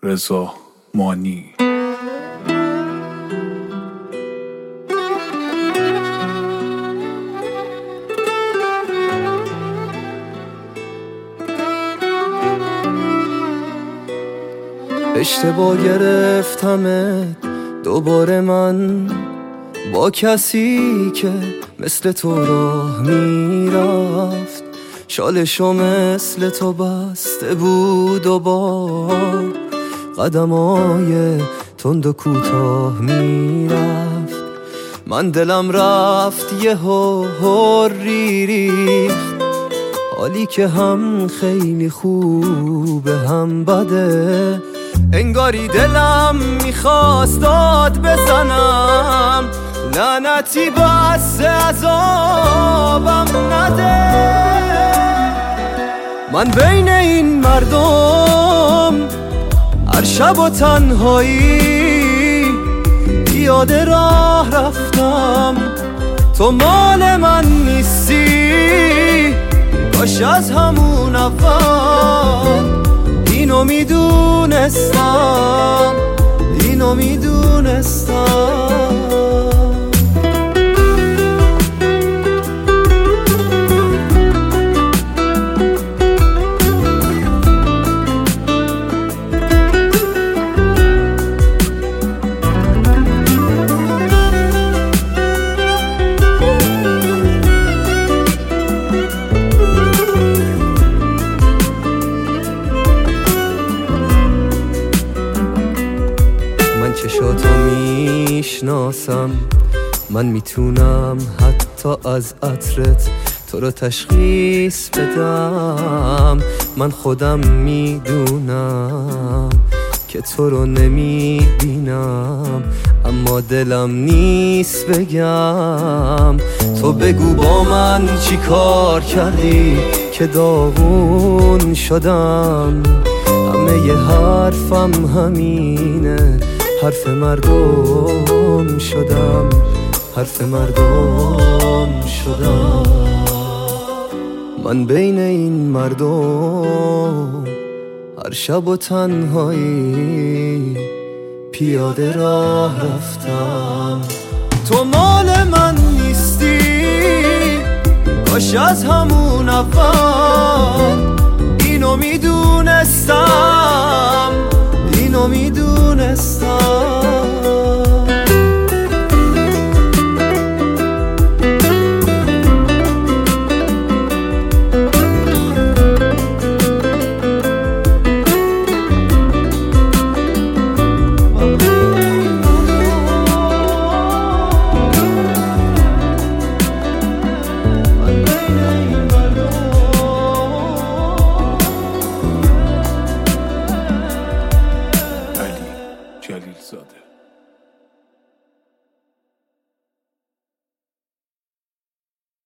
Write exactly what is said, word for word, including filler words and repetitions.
رضا مانی. اشتباه گرفتمت دوباره من با کسی که مثل تو راه میرفت، شالشو مثل تو بسته بود و با قدمای تند و کوتاه میرفت. من دلم رفت یه هوری ریخت، حالی که هم خیلی خوبه هم بده. انگاری دلم میخواست داد بزنم، لعنتی بس عذابم نده. من بین این مردم هر شب و تنهایی پیاده راه رفتم، تو مال من نیستی. کاش از همون اول اینو میدونستم، اینو میدونستم. چشاتو میشناسم، من میتونم حتی از عطرت تو رو تشخیص بدم. من خودم میدونم که تو رو نمیبینم، اما دلم نیست بگم. تو بگو با من چی کار کردی که داغون شدم. همه ی حرفم همینه، حرف مردم شدم، حرف مردم شدم. من بین این مردم هر شب و تنهایی پیاده راه رفتم، تو مال من نیستی. کاش از همون اول اینو میدونستم، اینو میدونستم. جلیل زاده.